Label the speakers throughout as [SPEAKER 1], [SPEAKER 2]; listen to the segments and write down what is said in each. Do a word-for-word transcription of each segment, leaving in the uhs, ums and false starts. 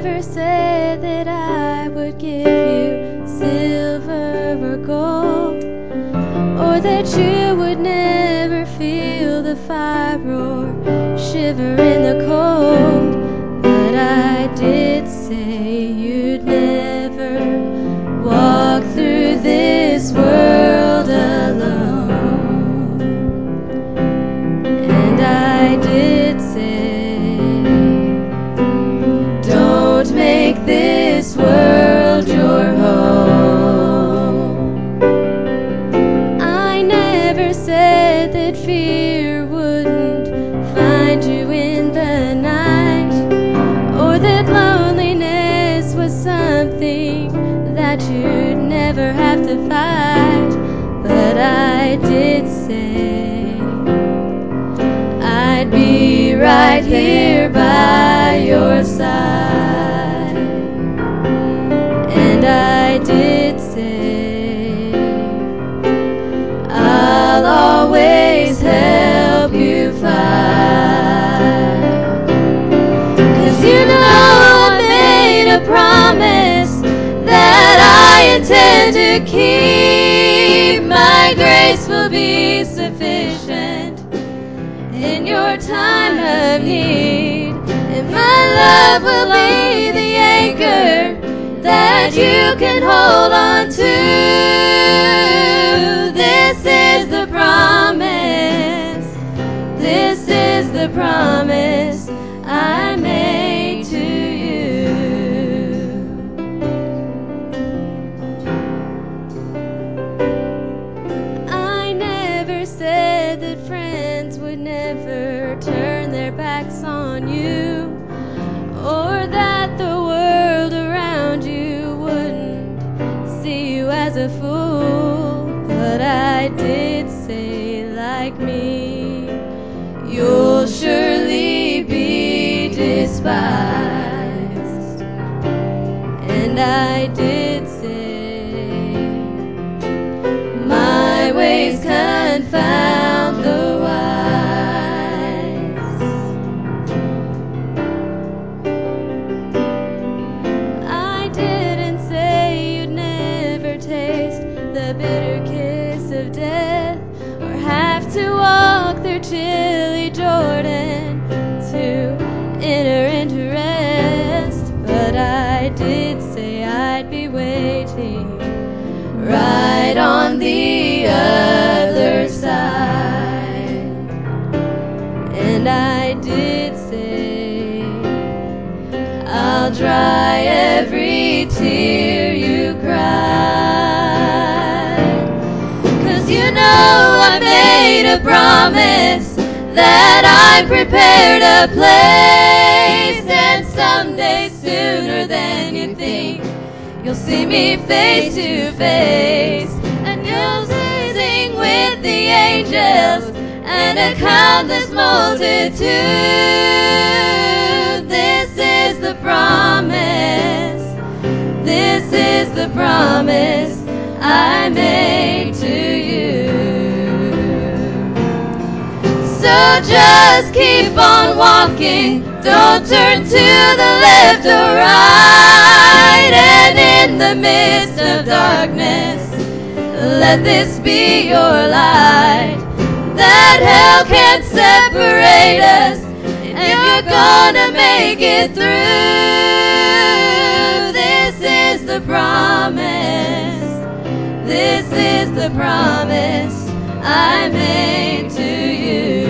[SPEAKER 1] never said that I would give you silver or gold, or that you would never feel the fire or shiver in the cold. But I did say you'd never walk through this world alone. And I did say, don't make this world your home. I never said that fear wouldn't find you in the night, or that loneliness was something that you'd never have to fight. But I did say I'd be right here by your side. And I did say I'll always help you fight. 'Cause you know I made a promise that I intend to keep. My grace will be sufficient in your time of need, and my love will be the anchor that you can hold on to. This is the promise, this is the promise I made to you. I never said that friends would never turn their backs on you, or that the world around you wouldn't see you as a fool. But I did say, like me, you'll surely be despised. And I did say, my ways confound the wise. I didn't say you'd never taste the bitter kiss of death, or have to walk through chilly Jordan to enter into rest. But I did say I'd be waiting right on the other side. And I did say I'll dry every tear you cried. 'Cause you know I made a promise that I prepared a place, and someday sooner than you think you'll see me face to face, and you'll sing with the angels and a countless multitude. This is the promise, this is the promise I made to you. So just keep on walking, don't turn to the left or right. And in the midst of darkness, let this be your light, that hell can't separate us, and you're gonna make it through. This is the promise, this is the promise I made to you.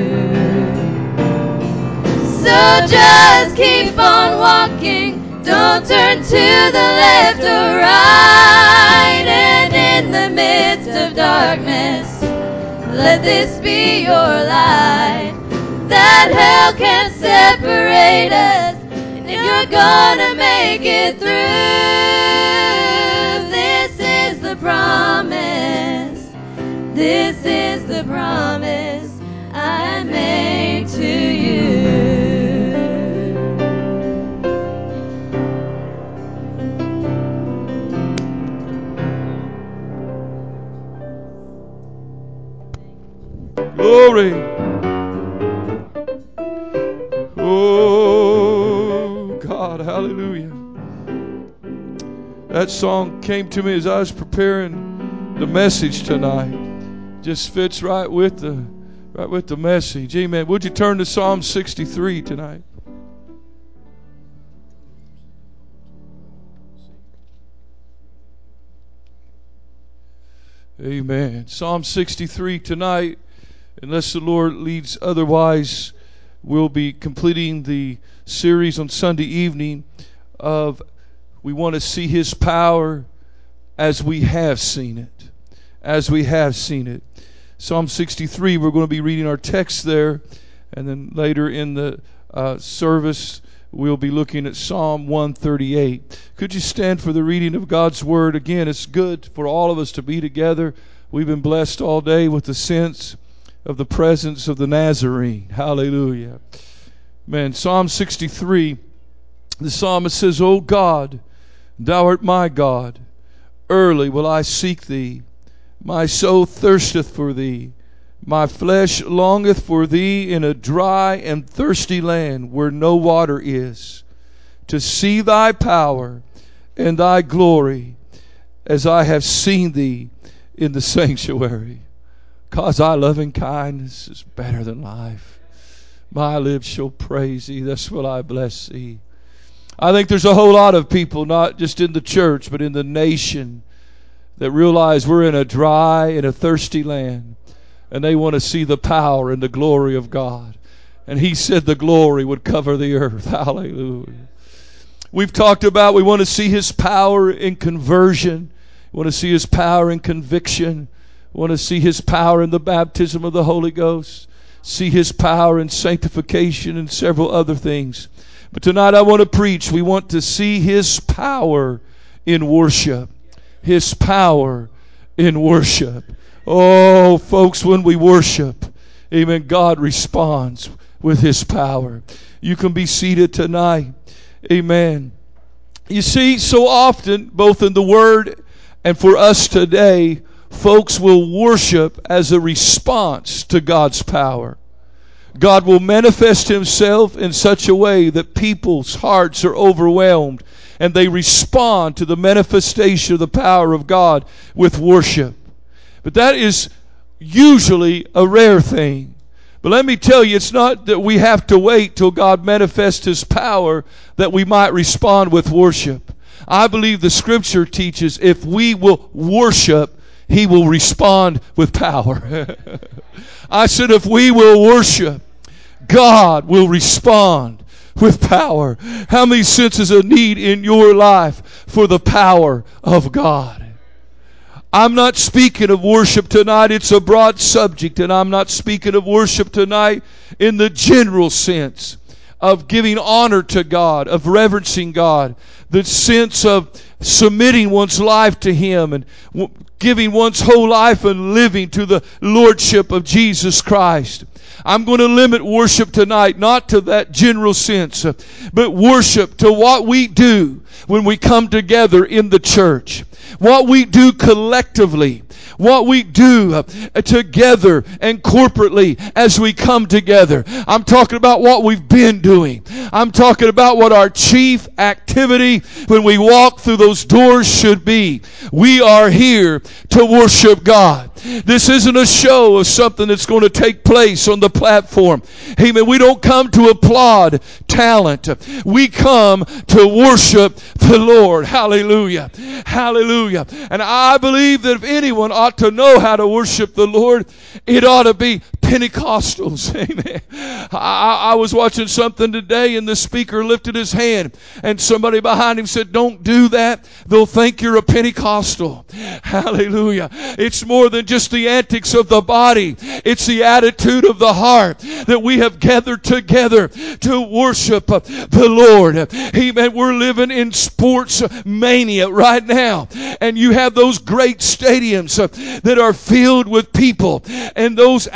[SPEAKER 1] So just keep on walking, don't turn to the left or right. And in the midst of darkness, let this be your light, that hell can't separate us, and you're gonna make it through. This is the promise, this is the promise I made to you.
[SPEAKER 2] Glory. Oh, God, Hallelujah. That song came to me as I was preparing the message tonight. Just fits right with the right with the message. Amen. Would you turn to Psalm sixty-three tonight? Amen. Psalm sixty-three tonight. Unless the Lord leads otherwise, we'll be completing the series on Sunday evening of we want to see His power as we have seen it. As we have seen it. Psalm sixty-three, we're going to be reading our text there. And then later in the uh, service, we'll be looking at Psalm one thirty-eight. Could you stand for the reading of God's Word? Again, it's good for all of us to be together. We've been blessed all day with the sense of the presence of the Nazarene. Hallelujah. Man, Psalm sixty-three, the psalmist says, O God, Thou art my God. Early will I seek Thee. My soul thirsteth for Thee. My flesh longeth for Thee in a dry and thirsty land where no water is, to see Thy power and Thy glory as I have seen Thee in the sanctuary. Cause Thy loving kindness is better than life. My lips shall praise Thee, thus will I bless Thee. I think there's a whole lot of people, not just in the church, but in the nation, that realize we're in a dry and a thirsty land, and they want to see the power and the glory of God. And He said the glory would cover the earth. Hallelujah. We've talked about we want to see His power in conversion. We want to see His power in conviction. We want to see His power in the baptism of the Holy Ghost. See His power in sanctification and several other things. But tonight I want to preach. We want to see His power in worship. His power in worship. Oh, folks, when we worship, amen, God responds with His power. You can be seated tonight. Amen. You see, so often, both in the Word and for us today, folks will worship as a response to God's power. God will manifest Himself in such a way that people's hearts are overwhelmed and they respond to the manifestation of the power of God with worship. But that is usually a rare thing. But let me tell you, it's not that we have to wait till God manifests His power that we might respond with worship. I believe the Scripture teaches if we will worship, He will respond with power. I said if we will worship, God will respond with power. How many senses a need in your life for the power of God? I'm not speaking of worship tonight. It's a broad subject, and I'm not speaking of worship tonight in the general sense of giving honor to God, of reverencing God, the sense of submitting one's life to Him and giving one's whole life and living to the Lordship of Jesus Christ. I'm going to limit worship tonight not to that general sense, but worship to what we do when we come together in the church. What we do collectively. What we do together and corporately as we come together. I'm talking about what we've been doing. I'm talking about what our chief activity when we walk through those doors should be. We are here to worship God. This isn't a show of something that's going to take place on the platform. Amen. We don't come to applaud talent. We come to worship the Lord. Hallelujah. Hallelujah. And I believe that if anyone ought to know how to worship the Lord, it ought to be Pentecostals. Amen. I, I was watching something today and the speaker lifted his hand and somebody behind him said, don't do that. They'll think you're a Pentecostal. Hallelujah. It's more than just the antics of the body. It's the attitude of the heart that we have gathered together to worship the Lord. Amen. We're living in sports mania right now. And you have those great stadiums that are filled with people. And those athletes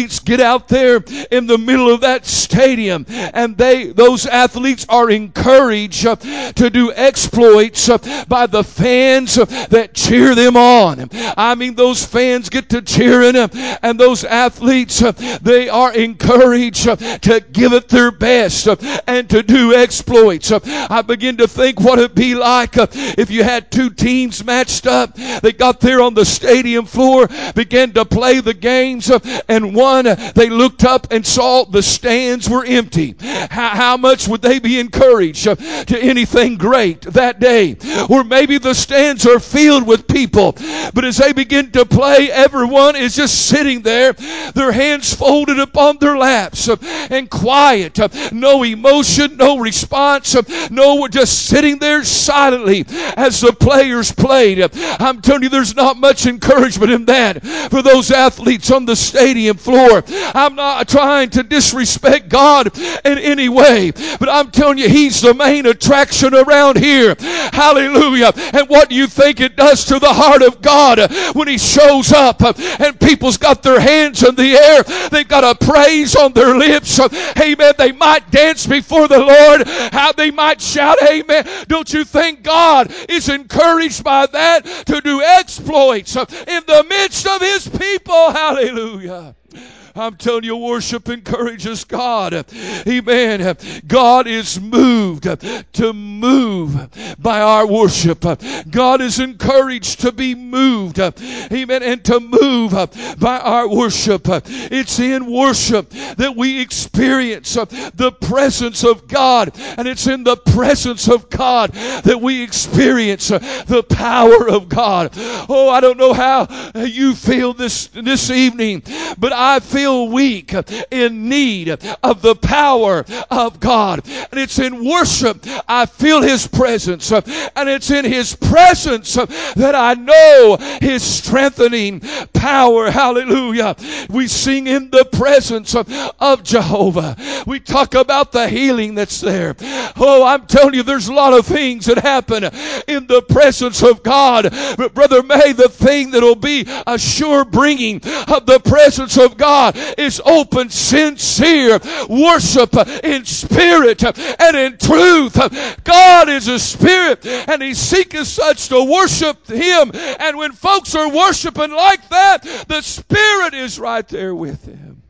[SPEAKER 2] athletes get out there in the middle of that stadium, and they those athletes are encouraged uh, to do exploits uh, by the fans uh, that cheer them on. I mean, those fans get to cheering, uh, and those athletes, uh, they are encouraged uh, to give it their best uh, and to do exploits. Uh, I begin to think what it'd be like uh, if you had two teams matched up. They got there on the stadium floor, began to play the games, uh, and one, uh, they looked up and saw the stands were empty. How, how much would they be encouraged uh, to anything great that day? Or maybe the stands are filled with people, but as they begin to play, everyone is just sitting there, their hands folded upon their laps, uh, and quiet, uh, no emotion, no response, uh, no, we're just sitting there silently as the players played. Uh, I'm telling you, there's not much encouragement in that for those athletes on the stadium floor. I'm not trying to disrespect God in any way, but I'm telling you, He's the main attraction around here. Hallelujah. And what do you think it does to the heart of God when He shows up and people's got their hands in the air? They've got a praise on their lips. Amen. They might dance before the Lord. How they might shout, amen. Don't you think God is encouraged by that to do exploits in the midst of His people? Hallelujah. I'm telling you, worship encourages God. Amen. God is moved to move by our worship. God is encouraged to be moved. Amen. And to move by our worship. It's in worship that we experience the presence of God. And it's in the presence of God that we experience the power of God. Oh, I don't know how you feel this, this evening, but I feel weak, in need of the power of God. And it's in worship I feel His presence, and it's in His presence that I know His strengthening power. Hallelujah. We sing in the presence of Jehovah. We talk about the healing that's there. Oh, I'm telling you, there's a lot of things that happen in the presence of God. But Brother May, the thing that'll be a sure bringing of the presence of God is open, sincere worship in spirit and in truth. God is a spirit, and He seeketh such to worship Him. And when folks are worshiping like that, the Spirit is right there with them.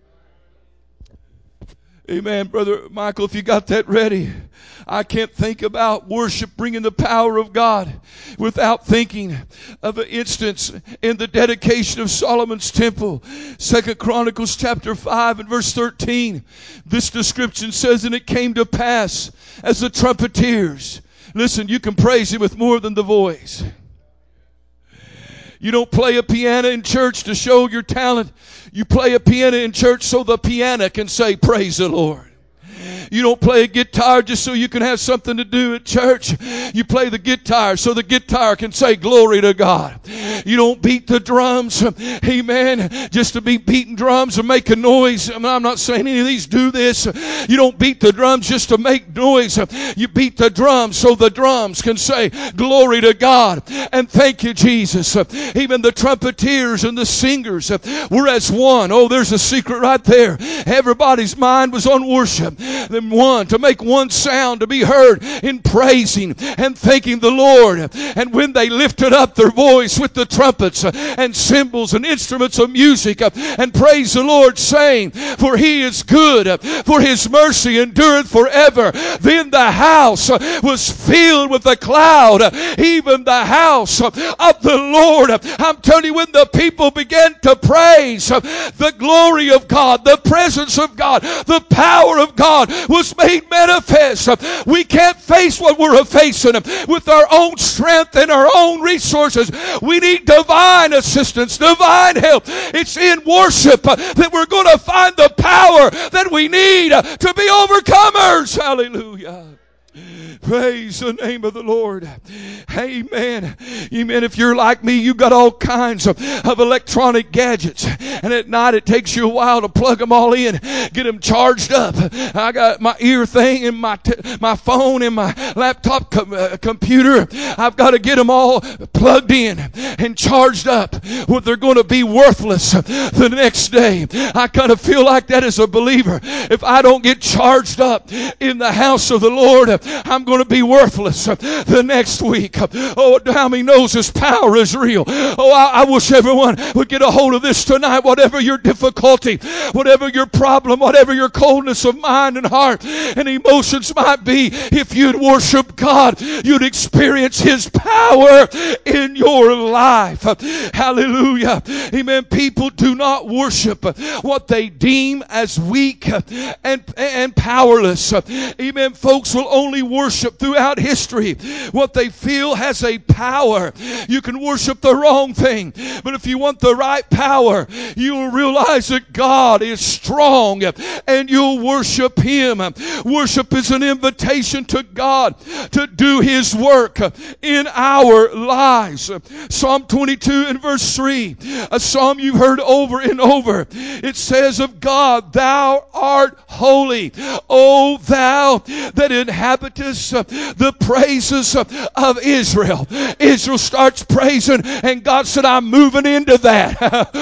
[SPEAKER 2] Amen. Brother Michael, if you got that ready. I can't think about worship bringing the power of God without thinking of an instance in the dedication of Solomon's temple. Second Chronicles chapter five and verse thirteen. This description says, and it came to pass as the trumpeters. Listen, you can praise Him with more than the voice. You don't play a piano in church to show your talent. You play a piano in church so the piano can say, praise the Lord. You don't play a guitar just so you can have something to do at church. You play the guitar so the guitar can say glory to God. You don't beat the drums, amen, just to be beating drums or making noise. I'm not saying any of these do this. You don't beat the drums just to make noise. You beat the drums so the drums can say glory to God and thank you, Jesus. Even the trumpeters and the singers were as one. Oh, there's a secret right there. Everybody's mind was on worship. Them one, to make one sound to be heard in praising and thanking the Lord. And when they lifted up their voice with the trumpets and cymbals and instruments of music and praise the Lord, saying, for He is good, for His mercy endureth forever, then the house was filled with a cloud, even the house of the Lord. I'm telling you, when the people began to praise, the glory of God, the presence of God, the power of God was made manifest. We can't face what we're facing with our own strength and our own resources. We need divine assistance, divine help. It's in worship that we're going to find the power that we need to be overcomers. Hallelujah. Praise the name of the Lord. Amen. Amen. If you're like me, you've got all kinds of, of electronic gadgets. And at night it takes you a while to plug them all in, get them charged up. I got my ear thing and my t- my phone and my laptop com- uh, computer. I've got to get them all plugged in and charged up. Well, they're going to be worthless the next day. I kind of feel like that as a believer. If I don't get charged up in the house of the Lord, I'm going to be worthless the next week. Oh, how many knows His power is real? Oh, I, I wish everyone would get a hold of this tonight. Whatever your difficulty, whatever your problem, whatever your coldness of mind and heart and emotions might be, if you'd worship God, you'd experience His power in your life. Hallelujah. Amen. People do not worship what they deem as weak and, and powerless. Amen. Folks will only worship throughout history what they feel has a power. You can worship the wrong thing, but if you want the right power, you will realize that God is strong and you'll worship Him. Worship is an invitation to God to do His work in our lives. Psalm twenty-two and verse three, a psalm you've heard over and over. It says of God, "Thou art holy, O Thou that inhabitest the praises of Israel." Israel starts praising, and God said, "I'm moving into that."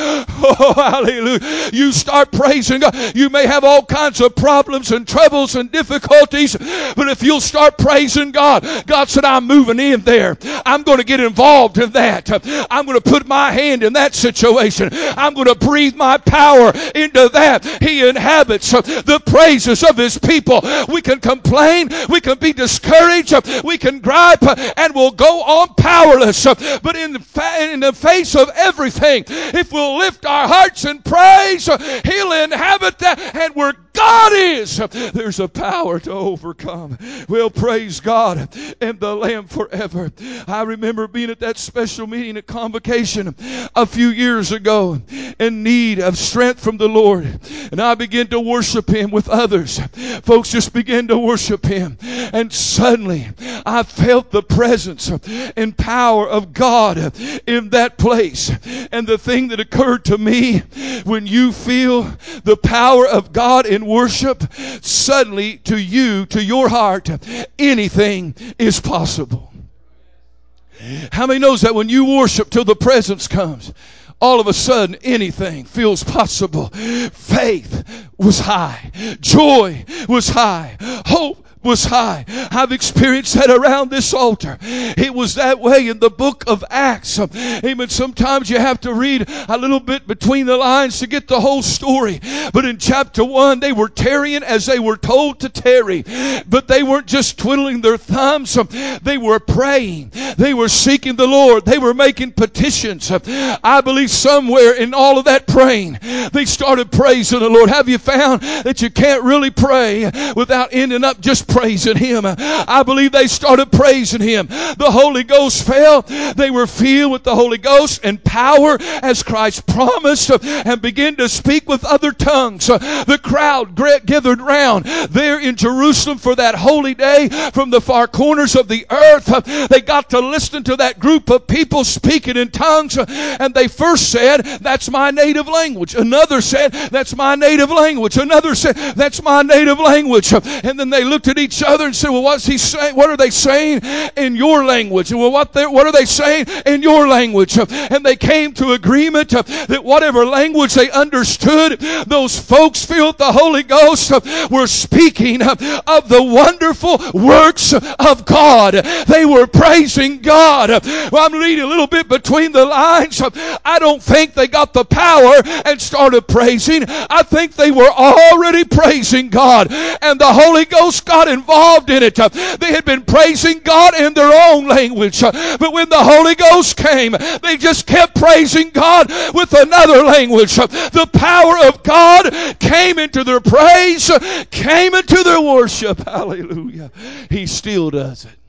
[SPEAKER 2] Oh, hallelujah. You start praising God. You may have all kinds of problems and troubles and difficulties, but if you'll start praising God, God said, "I'm moving in there. I'm going to get involved in that. I'm going to put my hand in that situation. I'm going to breathe my power into that." He inhabits the praises of His people. We can complain, we can be discouraged, we can gripe, and we'll go on powerless. But in the, fa- in the face of everything, if we'll lift our hearts in praise, He'll inhabit that. And where God is, there's a power to overcome. We'll praise God and the Lamb forever. I remember being at that special meeting at Convocation a few years ago in need of strength from the Lord. And I began to worship Him with others. Folks just began to worship Him. And suddenly I felt the presence and power of God in that place. And the thing that occurred to me, when you feel the power of God in worship, suddenly to you, to your heart, anything is possible. How many knows that when you worship till the presence comes, all of a sudden anything feels possible? Faith was high. Joy was high. Hope was high. I've experienced that around this altar. It was that way in the book of Acts. Amen. Sometimes you have to read a little bit between the lines to get the whole story. But in chapter one, they were tarrying as they were told to tarry. But they weren't just twiddling their thumbs. They were praying. They were seeking the Lord. They were making petitions. I believe somewhere in all of that praying, they started praising the Lord. Have you found that you can't really pray without ending up just praising Him? I believe they started praising Him. The Holy Ghost fell. They were filled with the Holy Ghost and power as Christ promised, and began to speak with other tongues. The crowd gathered round there in Jerusalem for that holy day from the far corners of the earth. They got to listen to that group of people speaking in tongues, and they first said, "That's my native language." Another said, "That's my native language." Another said, "That's my native language." And then they looked at each other and said, "Well, what's he saying? What are they saying in your language?" And well, what they, what are they saying in your language? And they came to agreement that whatever language they understood, those folks filled with the Holy Ghost were speaking of the wonderful works of God. They were praising God. Well, I'm reading a little bit between the lines. I don't think they got the power and started praising. I think they were already praising God, and the Holy Ghost got involved in it. They had been praising God in their own language, but when the Holy Ghost came, they just kept praising God with another language. The power of God came into their praise, came into their worship. Hallelujah. He still does it.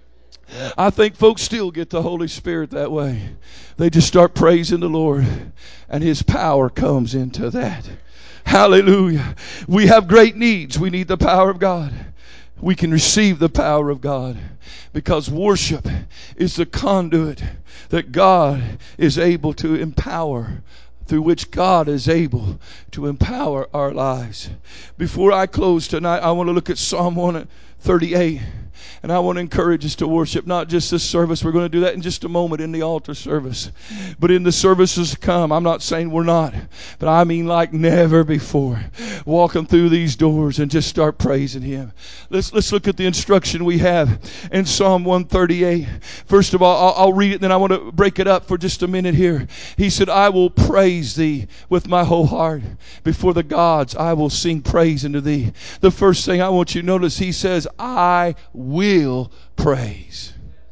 [SPEAKER 2] I think folks still get the Holy Spirit that way. They just start praising the Lord, and His power comes into that. Hallelujah. We have great needs. We need the power of God. we can receive the power of God, because worship is the conduit that God is able to empower, through which God is able to empower our lives. Before I close tonight, I want to look at Psalm one thirty-eight. And I want to encourage us to worship, not just this service. We're going to do that in just a moment in the altar service. But in the services to come, I'm not saying we're not, but I mean like never before. Walking through these doors and just start praising Him. Let's let's look at the instruction we have in Psalm one thirty-eight. First of all, I'll, I'll read it, then I want to break it up for just a minute here. He said, I will praise Thee with my whole heart. Before the gods, I will sing praise unto Thee. The first thing I want you to notice, He says, I will praise.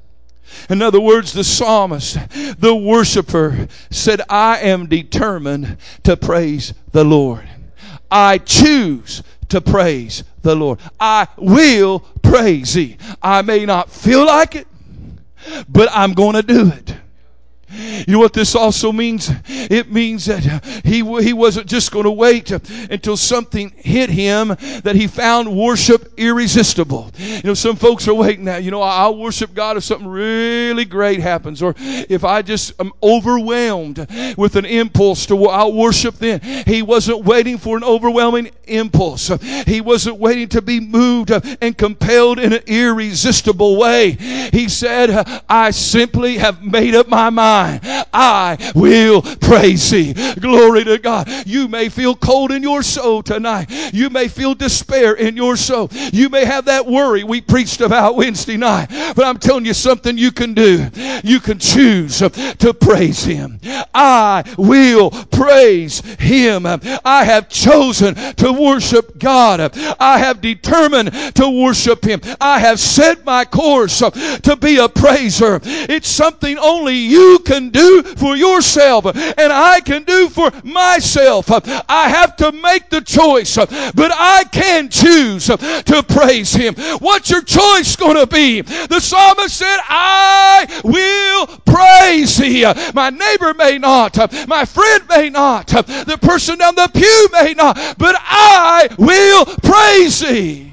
[SPEAKER 2] In other words, the psalmist, the worshiper, said, I am determined to praise the Lord. I choose to praise the Lord. I will praise Thee. I may not feel like it, but I'm going to do it. You know what this also means? It means that he he wasn't just going to wait until something hit him, that he found worship irresistible. You know, some folks are waiting now. You know, I'll worship God if something really great happens, or if I just am overwhelmed with an impulse to, I'll worship then. He wasn't waiting for an overwhelming impulse. He wasn't waiting to be moved and compelled in an irresistible way. He said, I simply have made up my mind. I will praise Thee. Glory to God. You may feel cold in your soul tonight. You may feel despair in your soul. You may have that worry we preached about Wednesday night. But I'm telling you something you can do. You can choose to praise Him. I will praise Him. I have chosen to worship God. I have determined to worship Him. I have set my course to be a praiser. It's something only you can do for yourself, and I can do for myself. I have to make the choice, but I can choose to praise Him. What's your choice going to be? The psalmist said, I will praise Thee. My neighbor may not, my friend may not, the person down the pew may not, but I will praise Thee.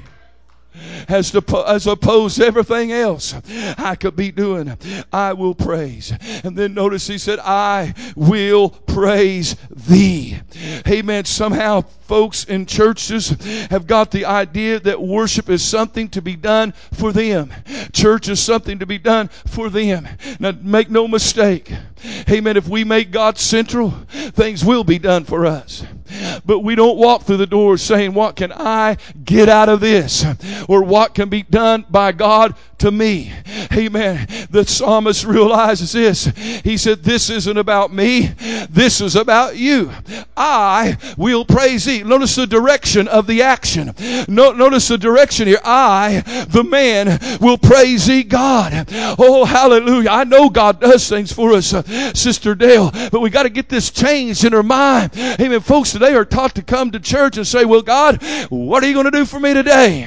[SPEAKER 2] As, to, as opposed to everything else I could be doing, I will praise. And then notice he said, I will praise Thee. Amen. Somehow folks in churches have got the idea that worship is something to be done for them. Church is something to be done for them. Now make no mistake. Amen. If we make God central, things will be done for us. But we don't walk through the doors saying, what can I get out of this? Or what can be done by God to me? Amen. The psalmist realizes this. He said, this isn't about me. This is about you. I will praise Thee. Notice the direction of the action. No, notice the direction here. I, the man, will praise Thee, God. Oh, hallelujah. I know God does things for us, uh, Sister Dale, but we got to get this changed in her mind. Amen. Folks today are taught to come to church and say, well, God, what are you going to do for me today?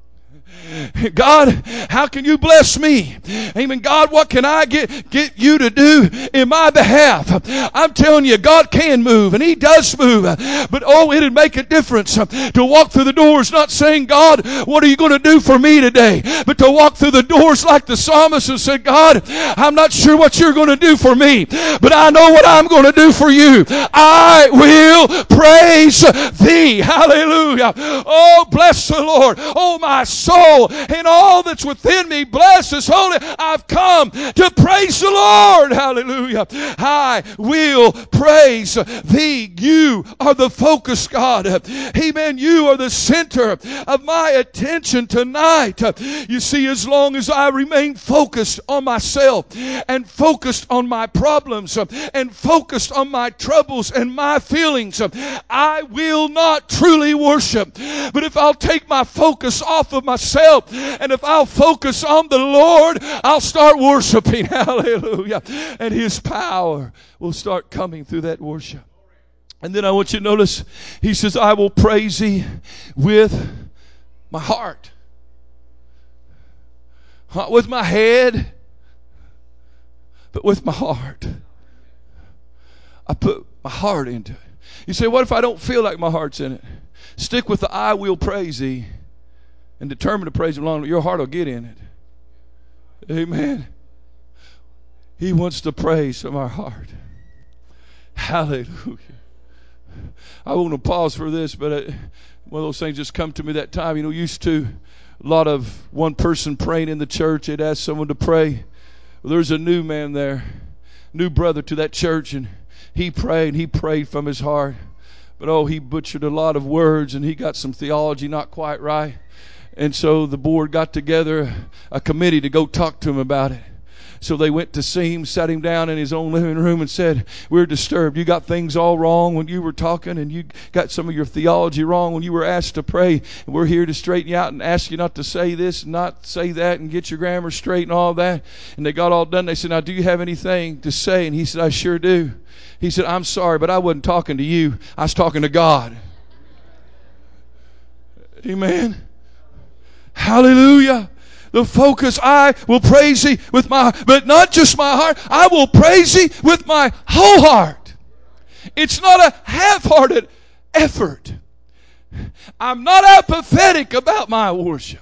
[SPEAKER 2] God, how can you bless me? Amen. God, what can I get, get you to do in my behalf? I'm telling you, God can move, and He does move. But oh, it'd make a difference to walk through the doors not saying, God, what are you going to do for me today? But to walk through the doors like the psalmist and say, God, I'm not sure what you're going to do for me, but I know what I'm going to do for you. I will praise Thee. Hallelujah. Oh, bless the Lord. Oh, my soul. And all that's within me, bless His holy. I've come to praise the Lord. Hallelujah. I will praise Thee. You are the focus, God. Amen. You are the center of my attention tonight. You see, as long as I remain focused on myself and focused on my problems and focused on my troubles and my feelings, I will not truly worship. But if I'll take my focus off of myself, and if I'll focus on the Lord, I'll start worshiping. Hallelujah. And His power will start coming through that worship. And then I want you to notice, He says, I will praise Thee with my heart. Not with my head, but with my heart. I put my heart into it. You say, what if I don't feel like my heart's in it? Stick with the I will praise Thee and determined to praise Him long, your heart will get in it. Amen. He wants to praise from our heart. Hallelujah. I want to pause for this, but I, one of those things just come to me that time. You know, used to a lot of one person praying in the church. They'd ask someone to pray. Well, there's a new man there, new brother to that church, and he prayed. He prayed from his heart. But oh, he butchered a lot of words, and he got some theology not quite right. And so the board got together a committee to go talk to him about it. So they went to see him, sat him down in his own living room and said, we're disturbed. You got things all wrong when you were talking, and you got some of your theology wrong when you were asked to pray. And we're here to straighten you out and ask you not to say this and not say that and get your grammar straight and all that. And they got all done. They said, now, do you have anything to say? And he said, I sure do. He said, I'm sorry, but I wasn't talking to you. I was talking to God. Amen. Hallelujah. The focus, I will praise Thee with my, but not just my heart, I will praise Thee with my whole heart. It's not a half-hearted effort. I'm not apathetic about my worship.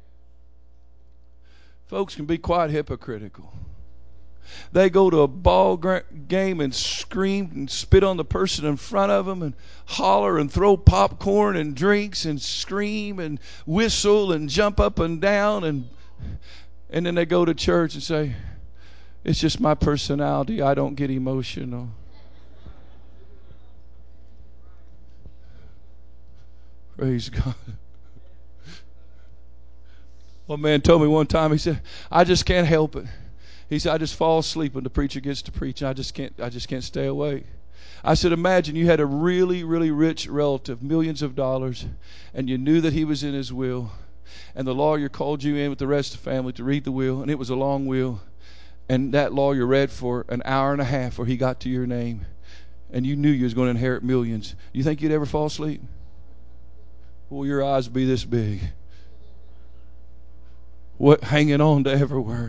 [SPEAKER 2] Folks can be quite hypocritical. They go to a ball game and scream and spit on the person in front of them and holler and throw popcorn and drinks and scream and whistle and jump up and down, and and then they go to church and say, it's just my personality. I don't get emotional. Praise God. One man told me one time, he said, I just can't help it. He said, I just fall asleep when the preacher gets to preaching. I just can't I just can't stay awake. I said, imagine you had a really, really rich relative, millions of dollars, and you knew that he was in his will, and the lawyer called you in with the rest of the family to read the will, and it was a long will, and that lawyer read for an hour and a half before he got to your name, and you knew you was going to inherit millions. You think you'd ever fall asleep? Well, your eyes would be this big. What, hanging on to every word.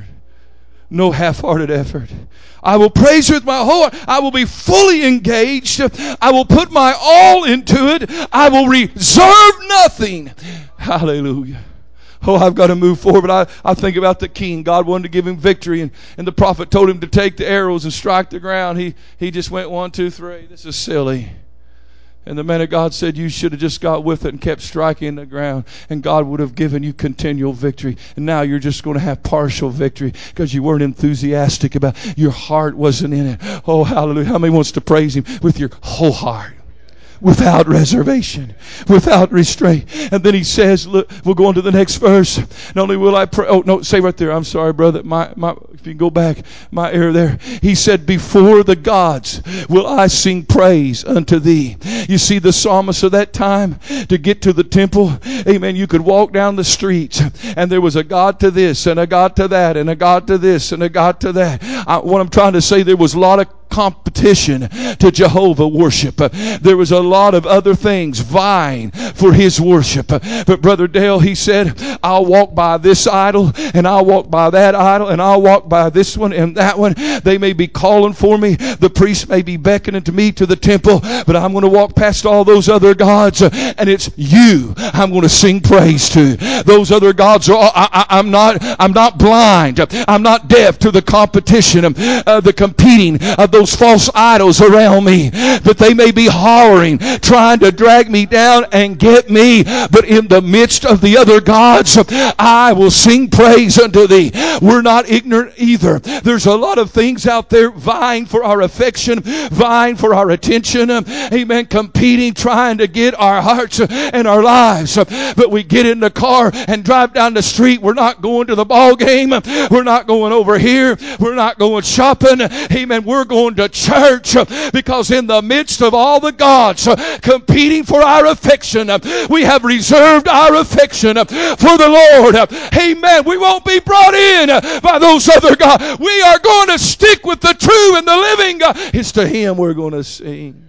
[SPEAKER 2] No half-hearted effort. I will praise you with my whole heart. I will be fully engaged. I will put my all into it. I will reserve nothing. Hallelujah. Oh, I've got to move forward. I, I think about the king. God wanted to give him victory, and, and the prophet told him to take the arrows and strike the ground. He, he just went one, two, three. This is silly. And the man of God said, you should have just got with it and kept striking the ground, and God would have given you continual victory. And now you're just going to have partial victory because you weren't enthusiastic about it. Your heart wasn't in it. Oh, hallelujah. How many wants to praise Him with your whole heart? Without reservation, without restraint. And then he says, look, we'll go on to the next verse. Not only will I pray, oh no, say right there, I'm sorry, brother, my, my, if you can go back, my error there. He said, before the gods will I sing praise unto thee. You see, the psalmist of that time, to get to the temple, amen, you could walk down the street and there was a God to this and a God to that and a God to this and a God to that. I, what I'm trying to say, there was a lot of competition to Jehovah worship. There was a lot of other things vying for His worship. But Brother Dale, he said, I'll walk by this idol and I'll walk by that idol and I'll walk by this one and that one. They may be calling for me. The priest may be beckoning to me to the temple, but I'm going to walk past all those other gods, and it's you I'm going to sing praise to. Those other gods are, I, I, I'm not, I'm not blind. I'm not deaf to the competition, uh, the competing of those false idols around me, that they may be hollering, trying to drag me down and get me. But in the midst of the other gods, I will sing praise unto thee. We're not ignorant either. There's a lot of things out there vying for our affection, vying for our attention, amen, competing, trying to get our hearts and our lives. But we get in the car and drive down the street. We're not going to the ball game. We're not going over here. We're not going shopping. Amen. We're going to church, because in the midst of all the gods competing for our affection, we have reserved our affection for the Lord. Amen. We won't be brought in by those other gods. We are going to stick with the true and the living God. It's to Him we're going to sing.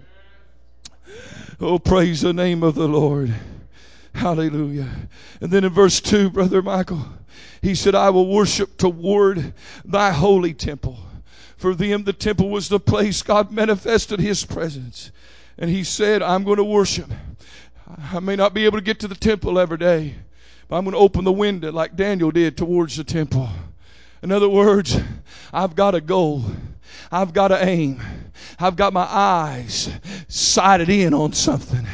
[SPEAKER 2] Oh, praise the name of the Lord. Hallelujah. And then in verse two, Brother Michael, he said, I will worship toward thy holy temple. For them, the temple was the place God manifested His presence. And he said, I'm going to worship. I may not be able to get to the temple every day, But I'm going to open the window like Daniel did towards the temple. In other words, I've got a goal. I've got to aim. I've got my eyes sighted in on something.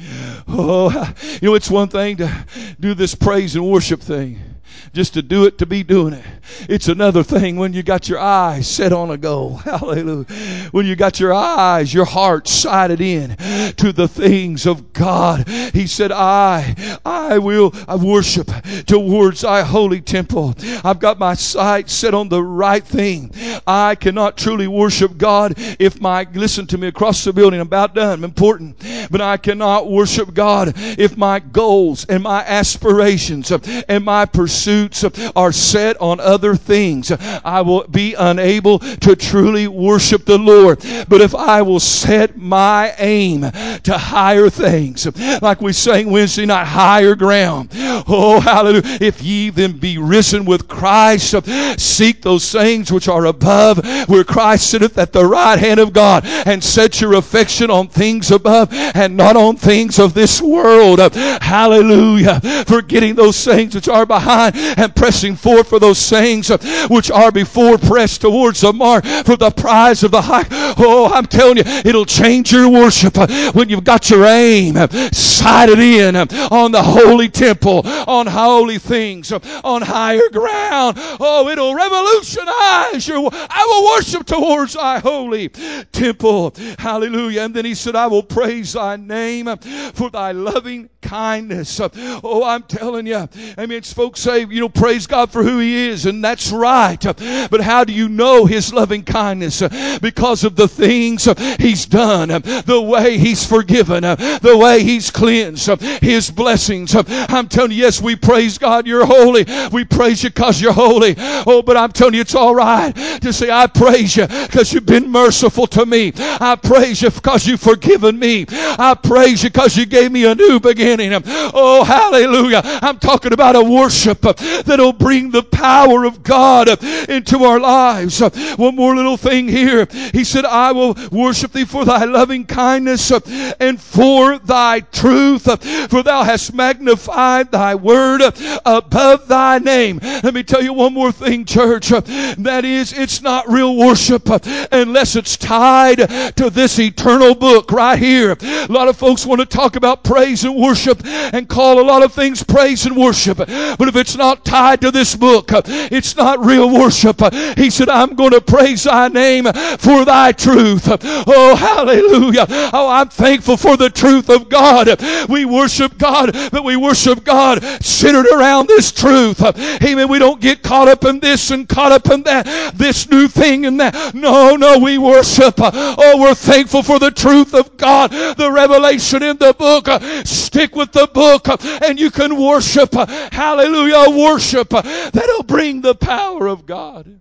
[SPEAKER 2] Oh, you know, it's one thing to do this praise and worship thing. Just to do it to be doing it. It's another thing when you got your eyes set on a goal. Hallelujah. When you got your eyes, your heart sighted in to the things of God. He said, I, I will I worship towards thy holy temple. I've got my sight set on the right thing. I cannot truly worship God if my, listen to me across the building, I'm about done, I'm important. But I cannot worship God if my goals and my aspirations and my pursuits are set on other things. I will be unable to truly worship the Lord. But if I will set my aim to higher things, like we sang Wednesday night, higher ground. Oh, hallelujah. If ye then be risen with Christ, seek those things which are above, where Christ sitteth at the right hand of God, and set your affection on things above and not on things of this world. Hallelujah. Forgetting those things which are behind and pressing forth for those things which are before, pressed towards the mark for the prize of the high. Oh, I'm telling you, it'll change your worship when you've got your aim sighted in on the holy temple, on holy things, on higher ground. Oh, it'll revolutionize your. I will worship towards thy holy temple. Hallelujah. And then he said, I will praise thy name for thy loving kindness. Oh, I'm telling you. I mean, folks say, you know, praise God for who he is, and that's right. But how do you know his loving kindness? Because of the things he's done, the way he's forgiven, the way he's cleansed, his blessings. I'm telling you, yes, we praise God, you're holy. We praise you because you're holy. Oh, but I'm telling you, it's all right to say, I praise you because you've been merciful to me. I praise you because you've forgiven me. I praise you because you gave me a new beginning. Oh, hallelujah. I'm talking about a worship that'll bring the power of God into our lives. One more little thing here. He said, I will worship thee for thy loving kindness and for thy truth, for thou hast magnified thy word above thy name. Let me tell you one more thing, church. That is, it's not real worship unless it's tied to this eternal book right here. A lot of folks want to talk about praise and worship and call a lot of things praise and worship. But if it's not tied to this book, it's not real worship. He said, I'm going to praise thy name for thy truth. Oh, hallelujah. Oh, I'm thankful for the truth of God. We worship God, but we worship God centered around this truth. Amen. We don't get caught up in this and caught up in that, this new thing and that. No, no, we worship. Oh, we're thankful for the truth of God, the revelation in the book. Stick with the book and you can worship. Hallelujah. Worship that'll bring the power of God.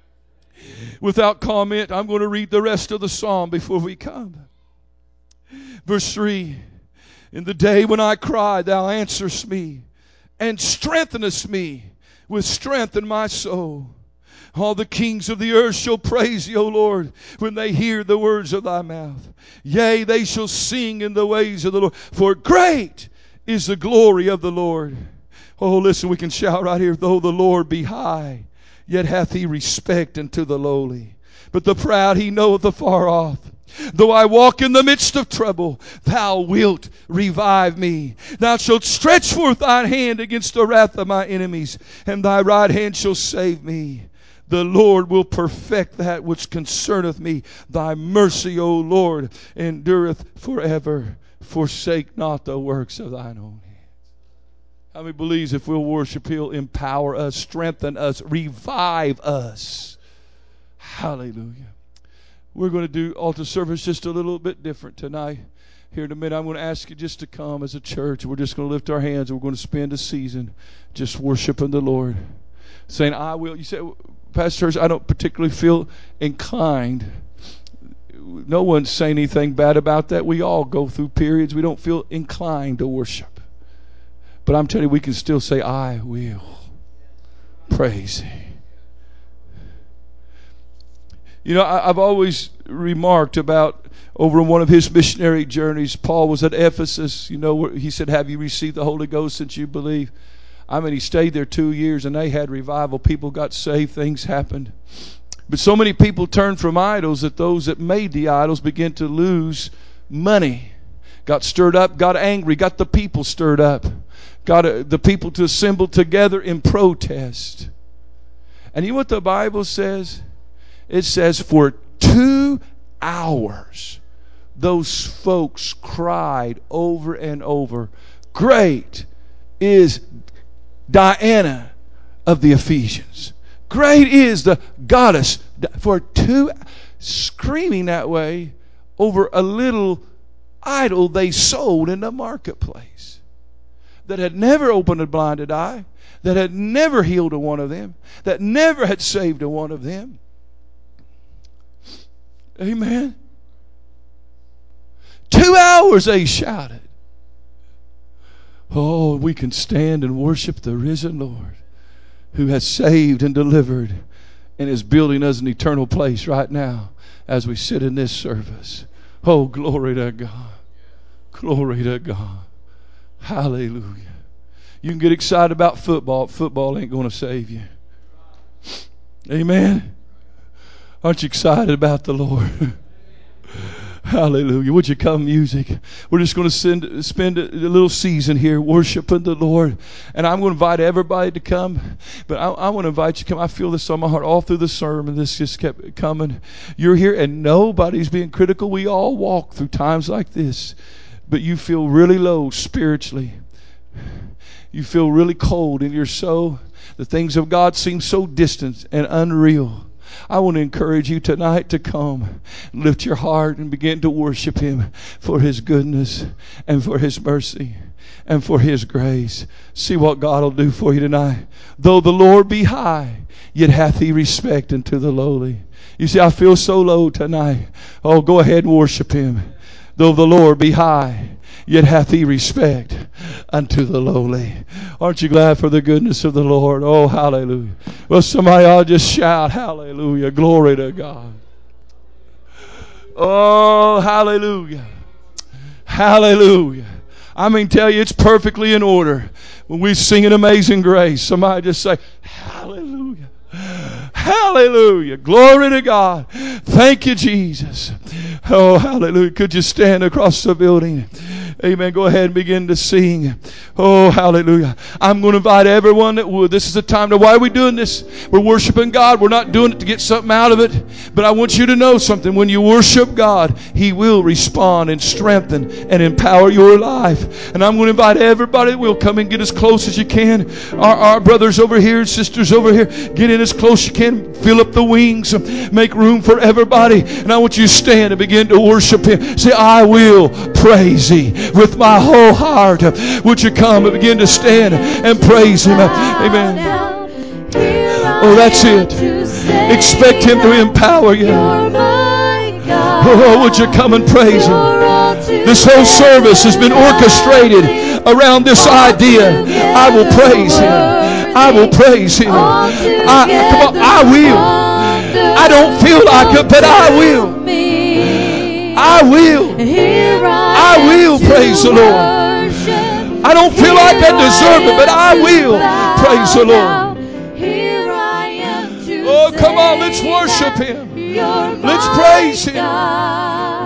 [SPEAKER 2] Without comment, I'm going to read the rest of the psalm before we come. Verse three. In the day when I cry, thou answerest me and strengthenest me with strength in my soul. All the kings of the earth shall praise thee, O Lord, when they hear the words of thy mouth. Yea, they shall sing in the ways of the Lord. For great is the glory of the Lord. Oh, listen, we can shout right here. Though the Lord be high, yet hath he respect unto the lowly. But the proud he knoweth afar off. Though I walk in the midst of trouble, thou wilt revive me. Thou shalt stretch forth thine hand against the wrath of my enemies, and thy right hand shall save me. The Lord will perfect that which concerneth me. Thy mercy, O Lord, endureth forever. Forsake not the works of thine own hands. How many believes if we'll worship, he'll empower us, strengthen us, revive us? Hallelujah. We're going to do altar service just a little bit different tonight. Here in a minute, I'm going to ask you just to come as a church. We're just going to lift our hands and we're going to spend a season just worshiping the Lord. Saying, I will. You say, Pastor, I don't particularly feel inclined. No one's saying anything bad about that. We all go through periods we don't feel inclined to worship. But I'm telling you, we can still say, I will praise Him. You know, I, I've always remarked about over one of his missionary journeys, Paul was at Ephesus. You know, where he said, have you received the Holy Ghost since you believe? I mean, he stayed there two years and they had revival. People got saved. Things happened. But so many people turned from idols that those that made the idols began to lose money. Got stirred up, got angry, got the people stirred up. Got uh, the people to assemble together in protest. And you know what the Bible says? It says for two hours, those folks cried over and over, "Great is Diana of the Ephesians. Great is the goddess." For two, screaming that way over a little idol they sold in the marketplace that had never opened a blinded eye, that had never healed a one of them, that never had saved a one of them. Amen. Two hours they shouted. Oh, we can stand and worship the risen Lord who has saved and delivered and is building us an eternal place right now as we sit in this service. Oh, glory to God. Glory to God. Hallelujah. You can get excited about football. Football ain't going to save you. Amen. Aren't you excited about the Lord? Hallelujah. Would you come, music? We're just going to send, spend a, a little season here worshiping the Lord. And I'm going to invite everybody to come. But I, I want to invite you to come. I feel this on my heart all through the sermon. This just kept coming. You're here and nobody's being critical. We all walk through times like this. But you feel really low spiritually. You feel really cold in your soul. The things of God seem so distant and unreal. I want to encourage you tonight to come, lift your heart and begin to worship Him for His goodness and for His mercy and for His grace. See what God will do for you tonight. Though the Lord be high, yet hath He respect unto the lowly. You see, I feel so low tonight. Oh, go ahead and worship Him. Though the Lord be high, yet hath He respect unto the lowly. Aren't you glad for the goodness of the Lord? Oh, hallelujah. Well, somebody ought to just shout, hallelujah. Glory to God. Oh, hallelujah. Hallelujah. I mean, tell you, it's perfectly in order. When we sing an Amazing Grace, somebody just say, hallelujah. Hallelujah. Glory to God. Thank you, Jesus. Oh, hallelujah. Could you stand across the building? Amen. Go ahead and begin to sing. Oh, hallelujah. I'm going to invite everyone that would. This is the time to, why are we doing this? We're worshiping God. We're not doing it to get something out of it. But I want you to know something. When you worship God, He will respond and strengthen and empower your life. And I'm going to invite everybody that will come and get as close as you can. Our, our brothers over here, sisters over here, get in as close as you can. Fill up the wings. Make room for everybody. And I want you to stand and begin to worship Him. Say, I will praise Thee with my whole heart. Would you come and begin to stand and praise Him? Amen. Oh, that's it. Expect Him to empower you. Oh, would you come and praise Him? This whole service has been orchestrated around this idea. I will praise Him. I will praise Him. I, come on, I will. I don't feel like it, but I will. I will. I will praise the Lord. I don't feel like I deserve it, but I will praise the Lord. Oh, come on, let's worship Him. Let's praise Him.